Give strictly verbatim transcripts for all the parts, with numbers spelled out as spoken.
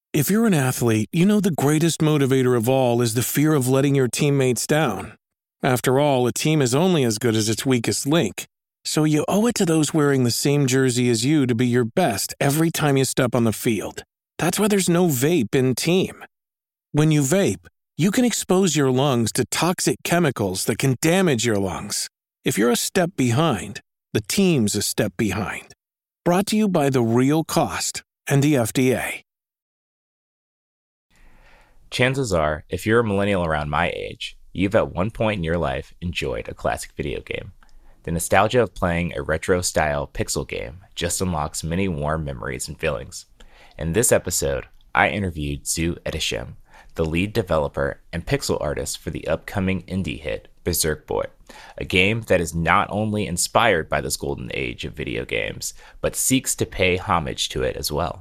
If you're an athlete, you know the greatest motivator of all is the fear of letting your teammates down. After all, a team is only as good as its weakest link. So you owe it to those wearing the same jersey as you to be your best every time you step on the field. That's why there's no vape in team. When you vape, you can expose your lungs to toxic chemicals that can damage your lungs. If you're a step behind, the team's a step behind. Brought to you by The Real Cost and the F D A. Chances are, if you're a millennial around my age, you've at one point in your life enjoyed a classic video game. The nostalgia of playing a retro-style pixel game just unlocks many warm memories and feelings. In this episode, I interviewed Zoo Edisham, the lead developer and pixel artist for the upcoming indie hit Berserk Boy, a game that is not only inspired by this golden age of video games, but seeks to pay homage to it as well.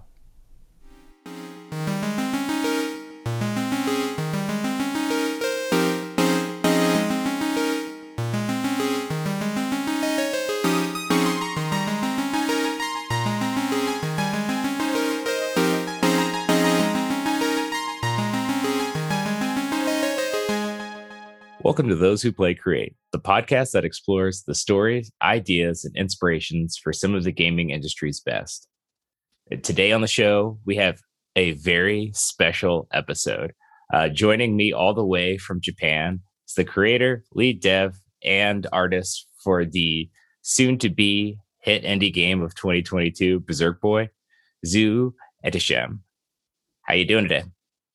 Welcome to Those Who Play Create, the podcast that explores the stories, ideas, and inspirations for some of the gaming industry's best. Today on the show, we have a very special episode. Uh, joining me all the way from Japan is the creator, lead dev, and artist for the soon-to-be hit indie game of twenty twenty-two, Berserk Boy, Zoo Edisham. How you doing today?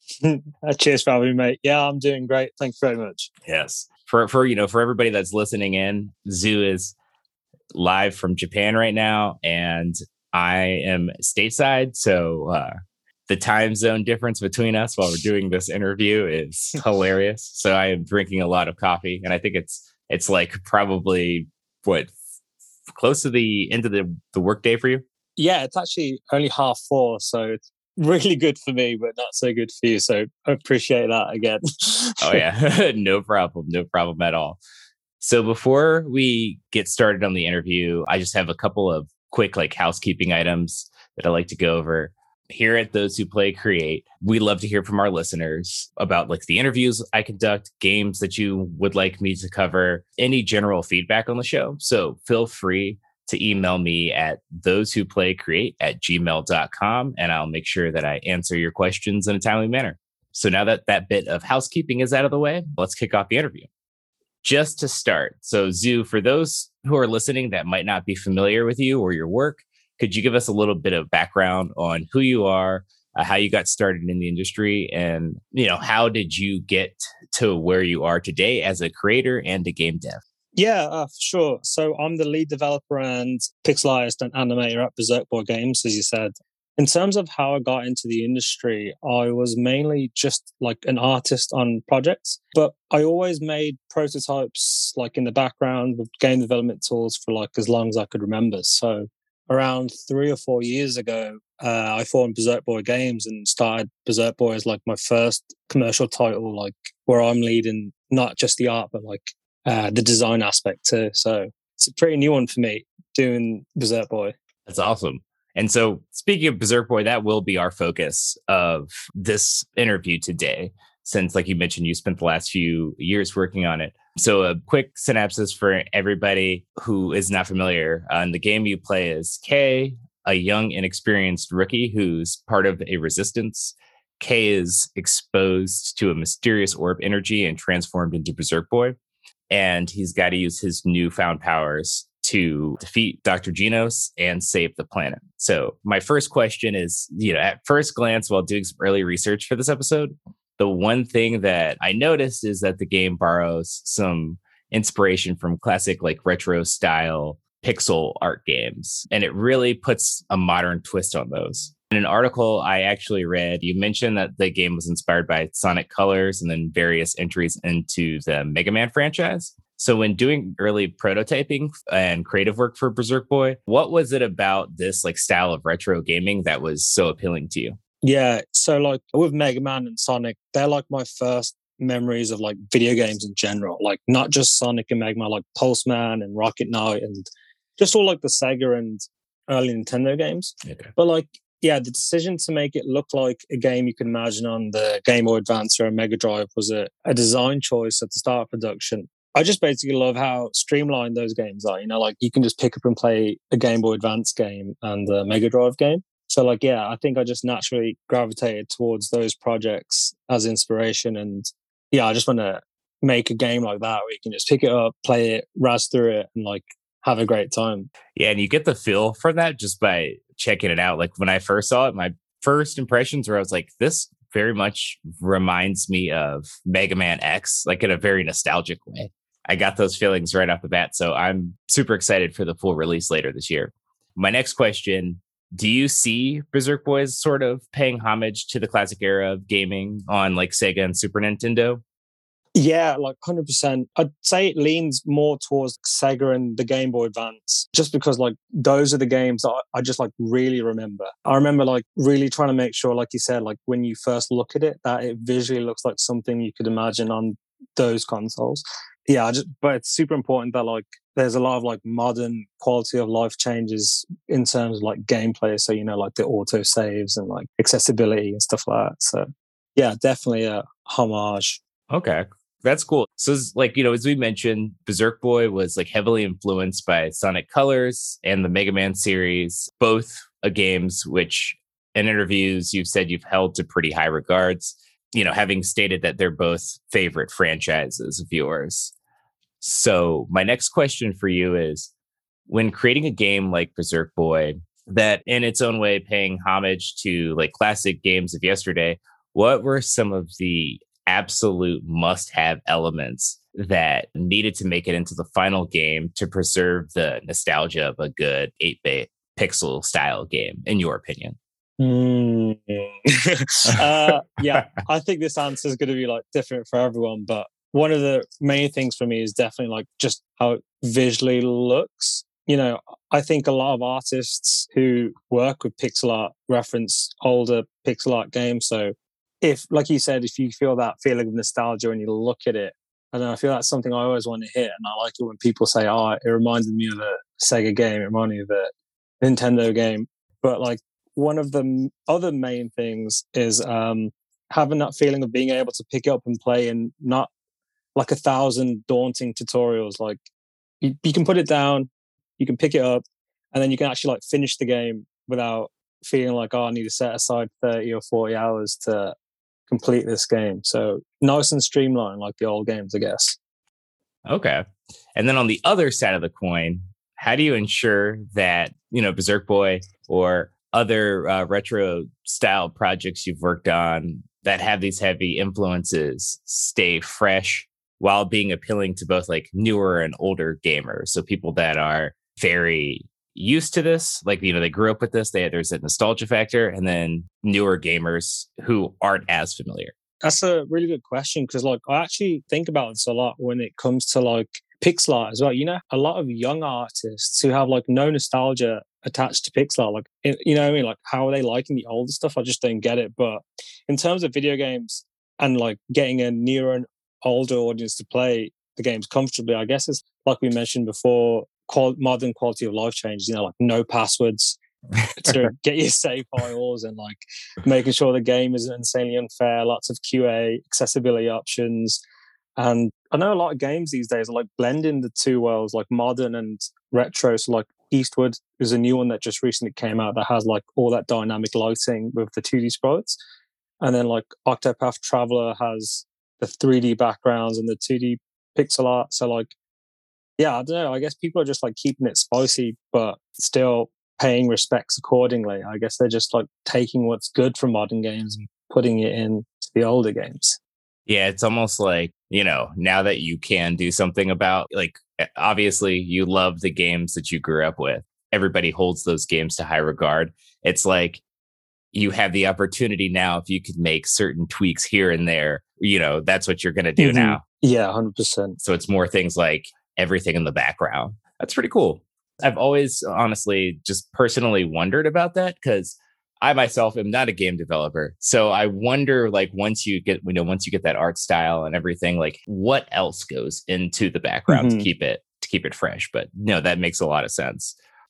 Cheers for having me, mate. Yeah, I'm doing great. Thanks very much. Yes. For for you know, for everybody that's listening in, Zoo is live from Japan right now, and I am stateside. So uh, the time zone difference between us while we're doing this interview is hilarious. So I am drinking a lot of coffee, and I think it's it's like probably what close to the end of the the workday for you. Yeah, it's actually only half four, so it's really good for me, but not so good for you. So I appreciate that again. Oh, yeah. No problem. No problem at all. So before we get started on the interview, I just have a couple of quick like housekeeping items that I like to go over. Here at Those Who Play Create, we love to hear from our listeners about like the interviews I conduct, games that you would like me to cover, any general feedback on the show. So feel free to email me at thosewhoplaycreate at gmail dot com, and I'll make sure that I answer your questions in a timely manner. So now that that bit of housekeeping is out of the way, let's kick off the interview. Just to start, so Zoo, for those who are listening that might not be familiar with you or your work, could you give us a little bit of background on who you are, uh, how you got started in the industry, and you know how did you get to where you are today as a creator and a game dev? Yeah, uh, for sure. So I'm the lead developer and pixel artist and animator at Berserk Boy Games, as you said. In terms of how I got into the industry, I was mainly just like an artist on projects, but I always made prototypes like in the background with game development tools for like as long as I could remember. So around three or four years ago, uh, I formed Berserk Boy Games and started Berserk Boy as like my first commercial title, like where I'm leading not just the art, but like Uh, the design aspect too. So it's a pretty new one for me doing Berserk Boy. That's awesome. And so speaking of Berserk Boy, that will be our focus of this interview today, since like you mentioned, you spent the last few years working on it. So a quick synopsis for everybody who is not familiar. Uh, in the game you play as Kay, a young inexperienced rookie who's part of a resistance. Kay is exposed to a mysterious orb energy and transformed into Berserk Boy. And he's got to use his newfound powers to defeat Doctor Genos and save the planet. So my first question is, you know, at first glance, while doing some early research for this episode, the one thing that I noticed is that the game borrows some inspiration from classic, like retro style pixel art games. And it really puts a modern twist on those. In an article I actually read, you mentioned that the game was inspired by Sonic Colors and then various entries into the Mega Man franchise. So when doing early prototyping and creative work for Berserk Boy, what was it about this like style of retro gaming that was so appealing to you? Yeah, so like with Mega Man and Sonic, they're like my first memories of like video games in general. Like not just Sonic and Mega Man, like Pulse Man and Rocket Knight and just all like the Sega and early Nintendo games. Okay. But like yeah, the decision to make it look like a game you can imagine on the Game Boy Advance or a Mega Drive was a, a design choice at the start of production. I just basically love how streamlined those games are. You know, like you can just pick up and play a Game Boy Advance game and a Mega Drive game. So like, yeah, I think I just naturally gravitated towards those projects as inspiration. And yeah, I just want to make a game like that where you can just pick it up, play it, razz through it, and like have a great time. Yeah, and you get the feel for that just by checking it out. Like when I first saw it, my first impressions were I was like, this very much reminds me of Mega Man X, like in a very nostalgic way. I got those feelings right off the bat. So I'm super excited for the full release later this year. My next question, do you see Berserk Boys sort of paying homage to the classic era of gaming on like Sega and Super Nintendo? Yeah, like one hundred percent. I'd say it leans more towards Sega and the Game Boy Advance, just because like those are the games that I just like really remember. I remember like really trying to make sure, like you said, like when you first look at it, that it visually looks like something you could imagine on those consoles. Yeah, I just, but it's super important that like there's a lot of like modern quality of life changes in terms of like gameplay. So, you know, like the auto saves and like accessibility and stuff like that. So yeah, definitely a homage. Okay. That's cool. So, like, you know, as we mentioned, Berserk Boy was like heavily influenced by Sonic Colors and the Mega Man series, both uh, games which in interviews you've said you've held to pretty high regards, you know, having stated that they're both favorite franchises of yours. So, my next question for you is, when creating a game like Berserk Boy, that in its own way paying homage to like classic games of yesterday, what were some of the absolute must-have elements that needed to make it into the final game to preserve the nostalgia of a good eight-bit pixel style game, in your opinion? Mm. uh, yeah, I think this answer is going to be like different for everyone, but one of the main things for me is definitely like just how it visually looks. You know, I think a lot of artists who work with pixel art reference older pixel art games. So if, like you said, if you feel that feeling of nostalgia when you look at it, I don't know, I feel that's something I always want to hit. And I like it when people say, oh, it reminded me of a Sega game, it reminded me of a Nintendo game. But like one of the other main things is um, having that feeling of being able to pick it up and play and not like a thousand daunting tutorials. Like you, you can put it down, you can pick it up, and then you can actually like finish the game without feeling like, oh, I need to set aside thirty or forty hours to complete this game. So nice and streamlined like the old games, I guess. Okay. And then on the other side of the coin, how do you ensure that, you know, Berserk Boy or other uh, retro style projects you've worked on that have these heavy influences stay fresh while being appealing to both like newer and older gamers? So people that are very used to this, like, you know, they grew up with this, they there's a nostalgia factor, and then newer gamers who aren't as familiar. That's a really good question, because like I actually think about this a lot when it comes to like pixel art as well. You know, a lot of young artists who have like no nostalgia attached to pixel art, like, you know what I mean, like how are they liking the older stuff? I just don't get it. But in terms of video games and like getting a newer and older audience to play the games comfortably, I guess it's like we mentioned before, qual- modern quality of life changes, you know, like no passwords to get your save files, and like making sure the game isn't insanely unfair, lots of Q A, accessibility options. And I know a lot of games these days are like blending the two worlds, like modern and retro. So like Eastward is a new one that just recently came out that has like all that dynamic lighting with the two D sprites. And then like Octopath Traveler has the three D backgrounds and the two D pixel art. So like, yeah, I don't know. I guess people are just like keeping it spicy, but still paying respects accordingly. I guess they're just like taking what's good from modern games and putting it into the older games. Yeah, it's almost like, you know, now that you can do something about, like, obviously you love the games that you grew up with. Everybody holds those games to high regard. It's like you have the opportunity now, if you could make certain tweaks here and there, you know, that's what you're going to do mm-hmm. now. Yeah, one hundred percent. So it's more things like everything in the background. That's pretty cool. I've always honestly just personally wondered about that, because I myself am not a game developer. So I wonder, like, once you get, you know, once you get that art style and everything, like what else goes into the background mm-hmm. to keep it, to keep it fresh. But no, that makes a lot of sense.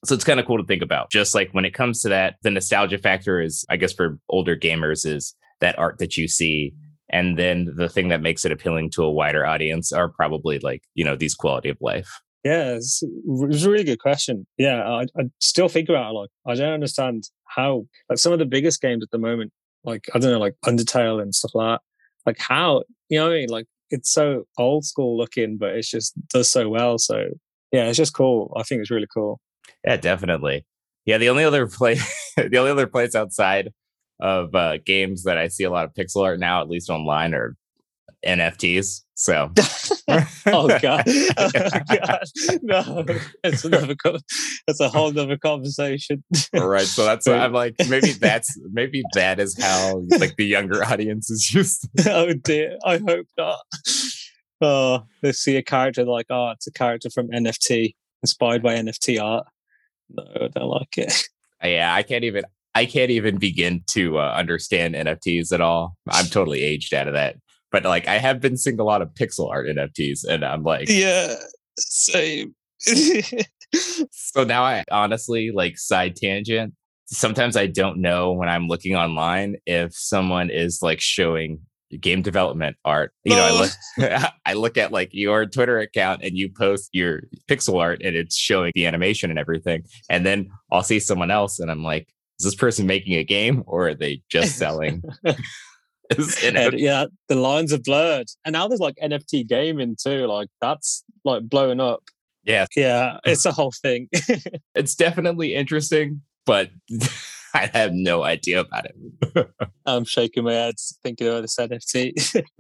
So it's kind of cool to think about. Just like when it comes to that, the nostalgia factor is, I guess, for older gamers is that art that you see. And then the thing that makes it appealing to a wider audience are probably like, you know, these quality of life. Yeah, it's, it's a really good question. Yeah, I, I still think about it. Like, I don't understand how, like, some of the biggest games at the moment, like, I don't know, like Undertale and stuff like that. Like, how, you know what I mean? Like, it's so old school looking, but it just does so well. So, yeah, it's just cool. I think it's really cool. Yeah, definitely. Yeah, the only other play, the only other place outside of uh, games that I see a lot of pixel art now, at least online, are N F Ts. So, oh god, oh god, no, it's another, that's a whole other conversation. Right. So that's I'm like maybe that's maybe that is how like the younger audience is used. Oh dear, I hope not. Oh, they see a character like, oh, it's a character from N F T, inspired by N F T art. No, I don't like it. Yeah, I can't even I can't even begin to uh, understand N F Ts at all. I'm totally aged out of that. But like, I have been seeing a lot of pixel art N F Ts, and I'm like, yeah, same. So now I honestly, like, side tangent. Sometimes I don't know when I'm looking online if someone is like showing game development art. You know, I look, I look at like your Twitter account and you post your pixel art and it's showing the animation and everything. And then I'll see someone else and I'm like, is this person making a game or are they just selling? And, yeah, the lines are blurred. And now there's like N F T gaming too. Like that's like blowing up. Yeah. Yeah, it's a whole thing. It's definitely interesting, but I have no idea about it. I'm shaking my head thinking about this N F T.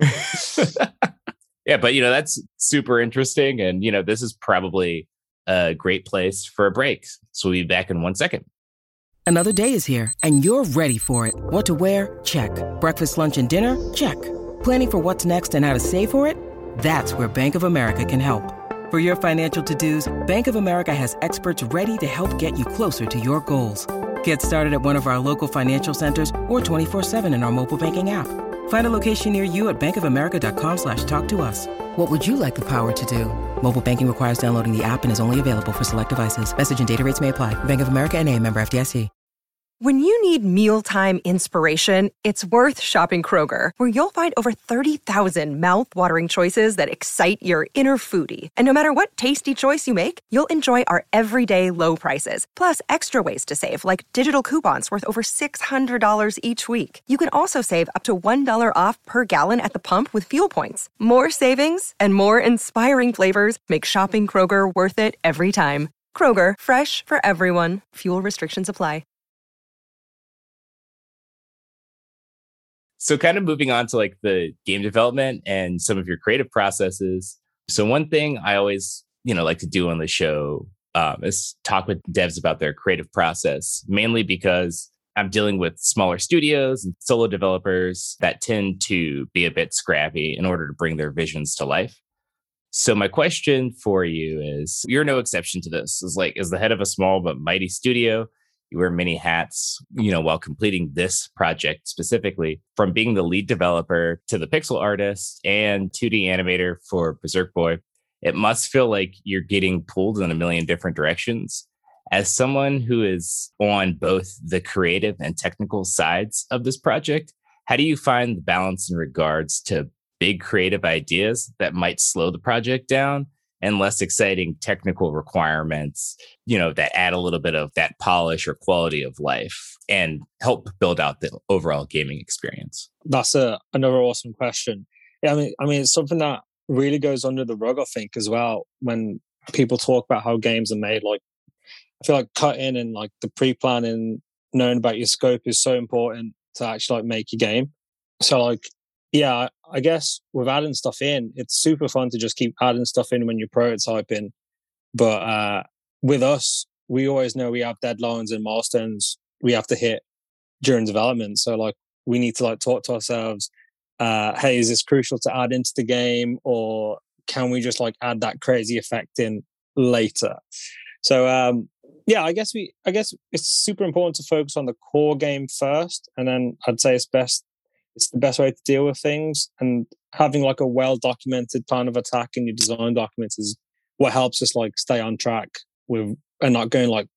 Yeah, but you know, that's super interesting. And you know, this is probably a great place for a break. So we'll be back in one second. Another day is here, and you're ready for it. What to wear? Check. Breakfast, lunch, and dinner? Check. Planning for what's next and how to save for it? That's where Bank of America can help. For your financial to-dos, Bank of America has experts ready to help get you closer to your goals. Get started at one of our local financial centers or twenty-four seven in our mobile banking app. Find a location near you at bankofamerica.com slash talk to us. What would you like the power to do? Mobile banking requires downloading the app and is only available for select devices. Message and data rates may apply. Bank of America N A, member F D I C. When you need mealtime inspiration, it's worth shopping Kroger, where you'll find over thirty thousand mouthwatering choices that excite your inner foodie. And no matter what tasty choice you make, you'll enjoy our everyday low prices, plus extra ways to save, like digital coupons worth over six hundred dollars each week. You can also save up to one dollar off per gallon at the pump with fuel points. More savings and more inspiring flavors make shopping Kroger worth it every time. Kroger, fresh for everyone. Fuel restrictions apply. So kind of moving on to like the game development and some of your creative processes. So one thing I always, you know, like to do on the show um, is talk with devs about their creative process, mainly because I'm dealing with smaller studios and solo developers that tend to be a bit scrappy in order to bring their visions to life. So my question for you is, you're no exception to this. Is like, as the head of a small but mighty studio, you wear many hats, you know, while completing this project specifically, from being the lead developer to the pixel artist and two D animator for Berserk Boy. It must feel like you're getting pulled in a million different directions. As someone who is on both the creative and technical sides of this project, how do you find the balance in regards to big creative ideas that might slow the project down and less exciting technical requirements, you know, that add a little bit of that polish or quality of life and help build out the overall gaming experience? That's a another awesome question. Yeah, I mean, I mean, it's something that really goes under the rug, I think, as well. When people talk about how games are made, like, I feel like cutting and like the pre-planning, knowing about your scope is so important to actually like make your game. So like, yeah, I guess with adding stuff in, it's super fun to just keep adding stuff in when you're prototyping. But uh, with us, we always know we have deadlines and milestones we have to hit during development. So like, we need to like talk to ourselves. Uh, hey, is this crucial to add into the game, or can we just like add that crazy effect in later? So um, yeah, I guess we, I guess it's super important to focus on the core game first, and then I'd say it's best. It's the best way to deal with things, and having like a well-documented plan of attack in your design documents is what helps us like stay on track with and not going like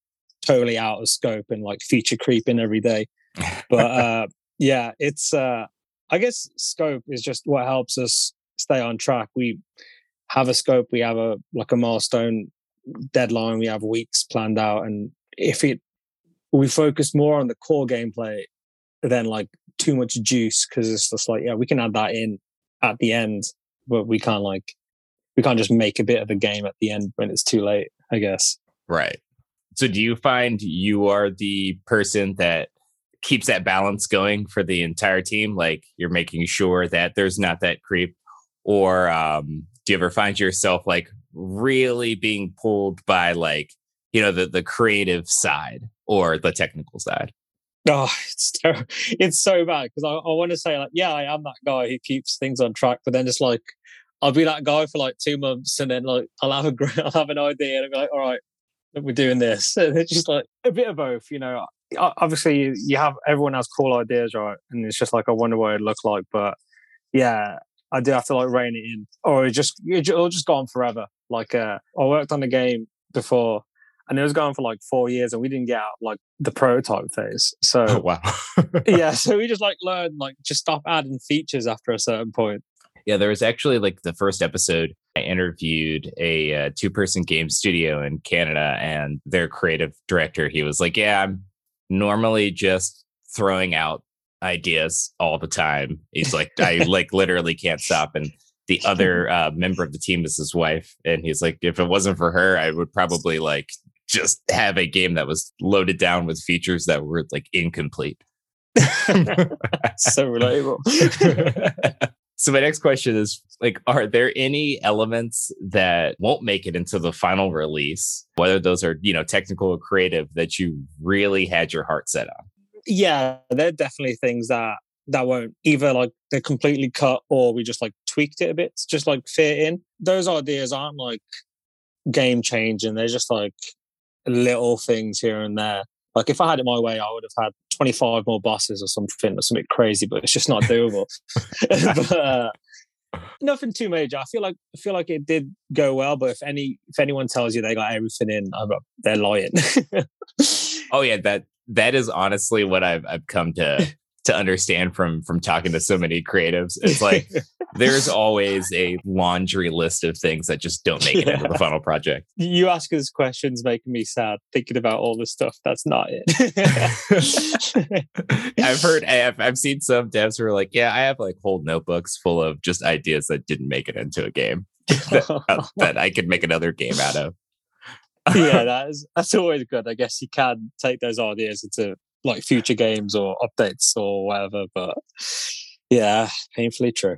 totally out of scope and like feature creeping every day. But uh, yeah, it's uh, I guess scope is just what helps us stay on track. We have a scope, we have a like a milestone deadline, we have weeks planned out, and if it we focus more on the core gameplay than like too much juice, because it's just like, yeah, we can add that in at the end, but we can't like we can't just make a bit of a game at the end when it's too late, I guess. Right. So do you find you are the person that keeps that balance going for the entire team? Like you're making sure that there's not that creep, or um, do you ever find yourself like really being pulled by like, you know, the, the creative side or the technical side? Oh, it's so, it's so bad because I, I want to say like, yeah, I am that guy who keeps things on track, but then it's like I'll be that guy for like two months, and then like I'll have a I'll have an idea, and I'll be like, all right, we're doing this. And it's just like a bit of both, you know. Obviously, you, you have everyone has cool ideas, right? And it's just like I wonder what it look like, but yeah, I do have to like rein it in, or it just it'll just go on forever. Like uh, I worked on the game before, and it was going for like four years, and we didn't get out like the prototype phase. So oh, wow, yeah, so we just like learned like just stop adding features after a certain point. Yeah, there was actually like the first episode, I interviewed a uh, two-person game studio in Canada, and their creative director, he was like, yeah, I'm normally just throwing out ideas all the time. He's like, I like literally can't stop. And the other uh, member of the team is his wife. And he's like, if it wasn't for her, I would probably like just have a game that was loaded down with features that were like incomplete. So relatable. So my next question is like, are there any elements that won't make it into the final release, whether those are, you know, technical or creative, that you really had your heart set on? Yeah, there are definitely things that that won't either like they're completely cut, or we just like tweaked it a bit to just like fit in. Those ideas aren't like game changing. They're just like little things here and there. Like if I had it my way, I would have had twenty-five more bosses or something, or something crazy, but it's just not doable. But, uh, nothing too major. I feel like I feel like it did go well, but if any if anyone tells you they got everything in, I'm, they're lying. Oh yeah, that that is honestly what I've I've come to to understand from from talking to so many creatives. It's like there's always a laundry list of things that just don't make it yeah. into the final project. You ask us questions making me sad thinking about all this stuff. That's not it. I've heard, I've, I've seen some devs who are like, yeah, I have like whole notebooks full of just ideas that didn't make it into a game that, uh, that I could make another game out of. Yeah, that is, that's always good. I guess you can take those ideas into like future games or updates or whatever, but yeah, painfully true.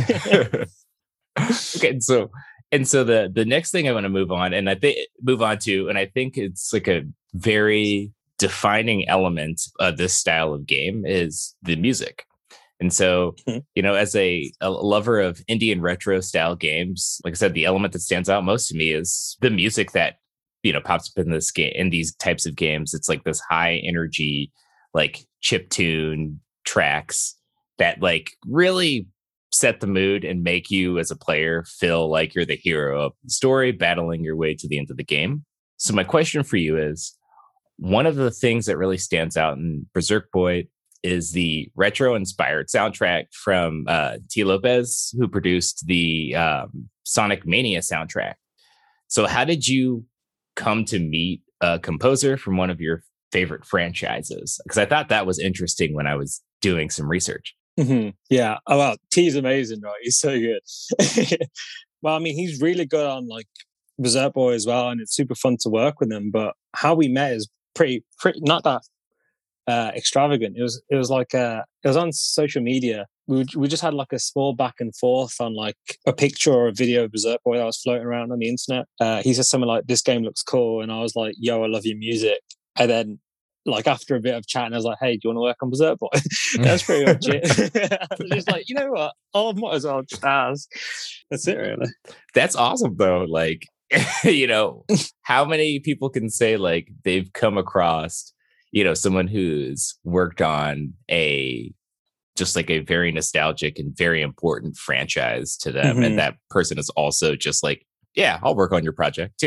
Okay, so and so the the next thing I want to move on and I think move on to, and I think it's like a very defining element of this style of game is the music. And so, mm-hmm. you know, as a, a lover of indie and retro style games, like I said, the element that stands out most to me is the music that, you know, pops up in this game, in these types of games. It's like this high energy, like chiptune tracks that like really set the mood and make you as a player feel like you're the hero of the story, battling your way to the end of the game. So my question for you is, one of the things that really stands out in Berserk Boy is the retro-inspired soundtrack from uh, T. Lopez, who produced the um, Sonic Mania soundtrack. So how did you come to meet a composer from one of your favorite franchises? Because I thought that was interesting when I was doing some research. Mm-hmm. Yeah. Oh, wow. T's amazing, right? He's so good. Well, I mean, he's really good on like Berserk Boy as well, and it's super fun to work with him. But how we met is pretty, pretty not that uh, extravagant. It was, it was like uh, it was on social media. We we just had like a small back and forth on like a picture or a video of Berserk Boy that was floating around on the internet. Uh, he said something like, "This game looks cool," and I was like, "Yo, I love your music." And then, like after a bit of chatting, I was like, "Hey, do you want to work on Berserk Boy?" That's pretty much it. I was just like, you know what? I might as well just ask. That's it, really. That's awesome, though. Like, you know, how many people can say like they've come across, you know, someone who's worked on a just like a very nostalgic and very important franchise to them, mm-hmm. and that person is also just like, yeah, I'll work on your project too.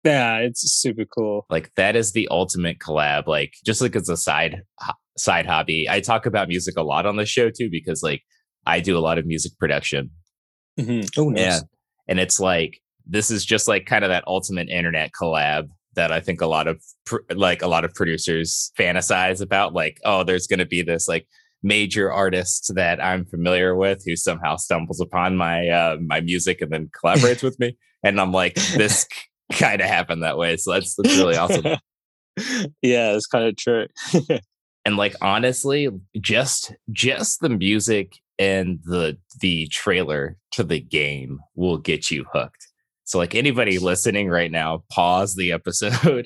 Yeah, it's super cool. Like that is the ultimate collab. Like just like as a side side hobby, I talk about music a lot on the show too because like I do a lot of music production. Mm-hmm. Oh, nice. And and it's like this is just like kind of that ultimate internet collab that I think a lot of pr- like a lot of producers fantasize about. Like, oh, there's going to be this like major artist that I'm familiar with who somehow stumbles upon my uh, my music and then collaborates with me. And I'm like, this kind of happened that way. So that's that's really awesome. Yeah, it's kind of true. And like honestly, just just the music and the the trailer to the game will get you hooked. So like anybody listening right now, pause the episode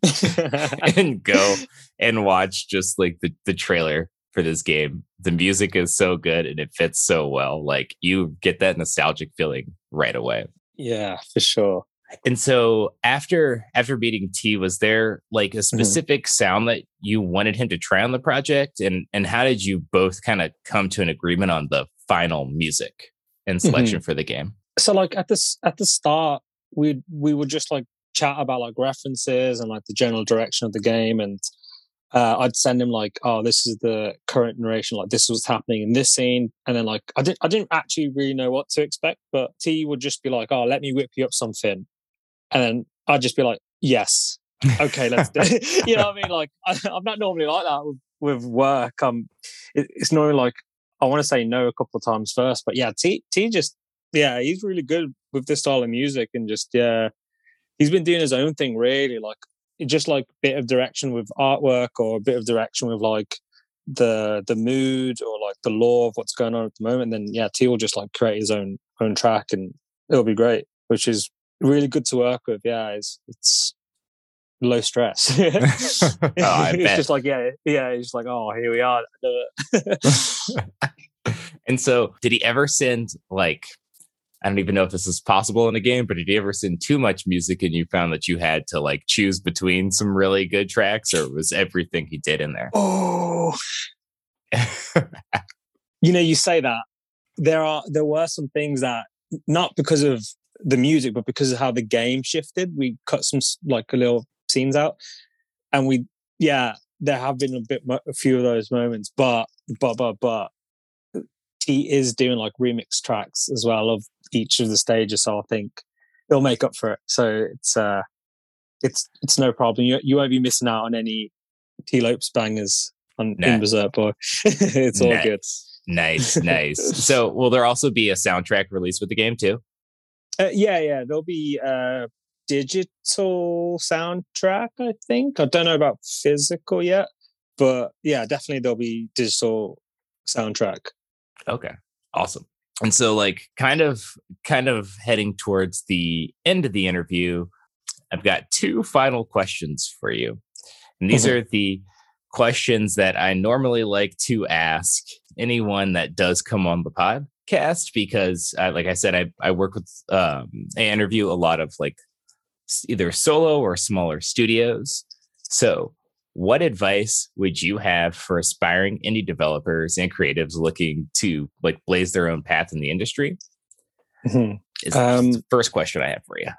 and go and watch just like the, the trailer for this game. The music is so good and it fits so well. Like you get that nostalgic feeling right away. Yeah, for sure. And so after after meeting T, was there like a specific mm-hmm. sound that you wanted him to try on the project? And and how did you both kind of come to an agreement on the final music and selection mm-hmm. for the game? So like at this at the start, we we would just like chat about like references and like the general direction of the game, and uh, I'd send him like, oh, this is the current narration, like this is what's happening in this scene, and then like I didn't I didn't actually really know what to expect, but T would just be like, oh, let me whip you up something. And then I'd just be like, yes, okay, let's do it. You know what I mean? Like, I, I'm not normally like that with, with work. Um, it, it's normally like, I want to say no a couple of times first. But yeah, T, T just, yeah, he's really good with this style of music. And just, yeah, he's been doing his own thing, really. Like, just like a bit of direction with artwork or a bit of direction with like the the mood or like the lore of what's going on at the moment. And then, yeah, T will just like create his own own track and it'll be great, which is really good to work with. Yeah, it's it's low stress. Oh, I it's bet. just like yeah, yeah. It's just like, oh, here we are. And so, did he ever send like? I don't even know if this is possible in a game, but did he ever send too much music and you found that you had to like choose between some really good tracks, or was everything he did in there? Oh, you know, you say that there are there were some things that not because of the music, but because of how the game shifted, we cut some like a little scenes out, and we, yeah, there have been a bit, a few of those moments, but, but, but, but he is doing like remix tracks as well of each of the stages, so I think it'll make up for it. So it's, uh, it's, it's no problem. You, you won't be missing out on any T Lopes bangers on nah. in Berserk Boy. It's all nice. good. Nice, nice. So will there also be a soundtrack released with the game too? Uh, yeah, yeah. There'll be a digital soundtrack, I think. I don't know about physical yet, but yeah, definitely there'll be digital soundtrack. Okay, awesome. And so, like, kind of, kind of heading towards the end of the interview, I've got two final questions for you, and these mm-hmm. are the questions that I normally like to ask anyone that does come on the pod. Cast because uh, like I said, I, I work with um I interview a lot of like either solo or smaller studios. So what advice would you have for aspiring indie developers and creatives looking to like blaze their own path in the industry? Mm-hmm. Is um, the first question I have for you.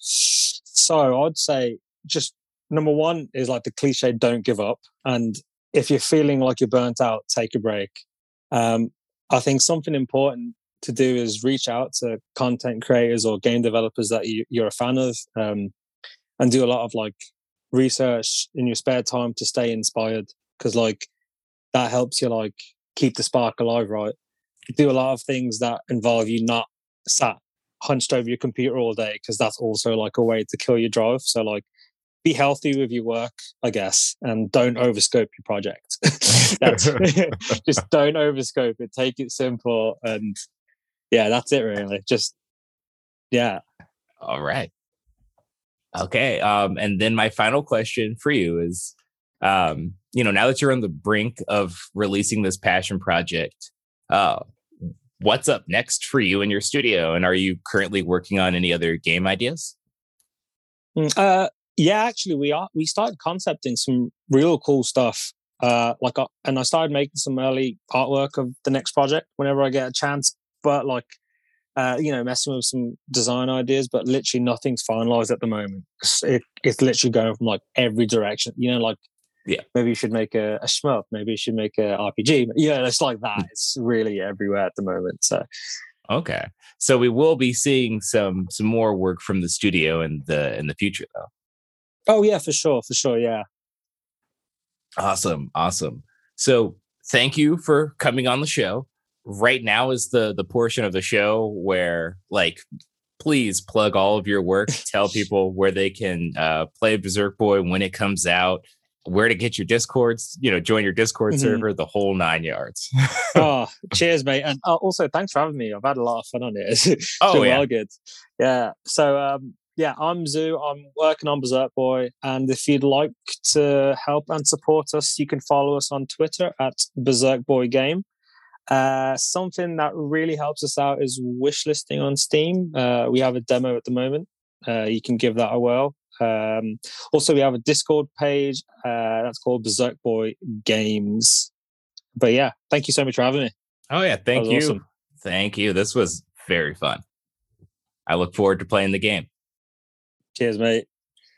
So I'd say just number one is like the cliche, don't give up. And if you're feeling like you're burnt out, take a break. Um, I think something important to do is reach out to content creators or game developers that you, you're a fan of, um, and do a lot of like research in your spare time to stay inspired, because like that helps you like keep the spark alive, right? Do a lot of things that involve you not sat hunched over your computer all day, because that's also like a way to kill your drive. So like be healthy with your work, I guess, and don't overscope your project. That's just don't overscope it. Take it simple, and yeah, that's it really. Just yeah. All right. Okay. Um, and then my final question for you is, um, you know, now that you're on the brink of releasing this passion project, uh, what's up next for you in your studio? And are you currently working on any other game ideas? Uh, yeah, actually, we are. We started concepting some real cool stuff. Uh, like, uh, and I started making some early artwork of the next project whenever I get a chance. But like, uh, you know, messing with some design ideas, but literally nothing's finalized at the moment. It, it's literally going from like every direction, you know, like, yeah, maybe you should make a, a shmup, maybe you should make a R P G. Yeah, it's like that. It's really everywhere at the moment. So, okay. So we will be seeing some some more work from the studio in the in the future, though. Oh yeah, for sure, for sure, yeah. Awesome, awesome. So thank you for coming on the show. Right now is the the portion of the show where, like, please plug all of your work. Tell people where they can uh, play Berserk Boy when it comes out, where to get your Discords, you know, join your Discord mm-hmm. server, the whole nine yards. Oh, cheers, mate. And uh, also, thanks for having me. I've had a lot of fun on it. It's oh, yeah. well good. Yeah. So, um, yeah, I'm Zoo. I'm working on Berserk Boy. And if you'd like to help and support us, you can follow us on Twitter at Berserk Boy Game. Uh, something that really helps us out is wishlisting on Steam. Uh, we have a demo at the moment. Uh, you can give that a whirl. Um, also, we have a Discord page uh, that's called Berserk Boy Games. But yeah, thank you so much for having me. Oh yeah, thank you. Awesome. Thank you. This was very fun. I look forward to playing the game. Cheers, mate.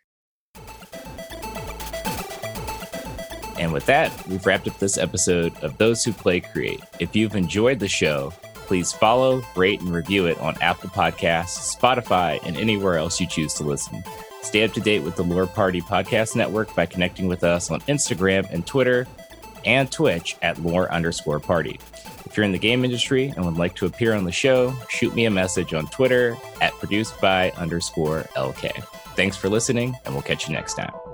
And with that, we've wrapped up this episode of Those Who Play Create. If you've enjoyed the show, please follow, rate, and review it on Apple Podcasts, Spotify, and anywhere else you choose to listen. Stay up to date with the Lore Party Podcast Network by connecting with us on Instagram and Twitter and Twitch at lore underscore party. If you're in the game industry and would like to appear on the show, shoot me a message on Twitter at produced by underscore LK. Thanks for listening, and we'll catch you next time.